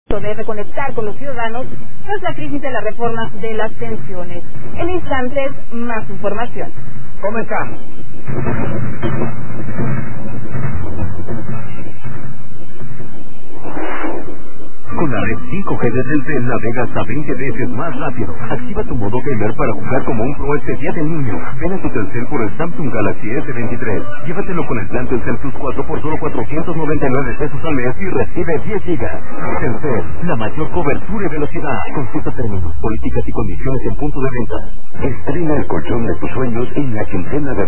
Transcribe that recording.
de reconectar con los ciudadanos tras la crisis de la reforma de las pensiones. En instantes, más información. Comenzamos. Con la red 5G de Telcel navega hasta 20 veces más rápido. Activa tu modo gamer para jugar como un pro este día del niño. Ven a tu Telcel por el Samsung Galaxy S23. Llévatelo con el plan Telcel Plus 4 por solo 499 pesos al mes y recibe 10 gigas. Telcel, la mayor cobertura y velocidad. Consulta términos, políticas y condiciones en punto de venta. Estrena el colchón de tus sueños en la quincena de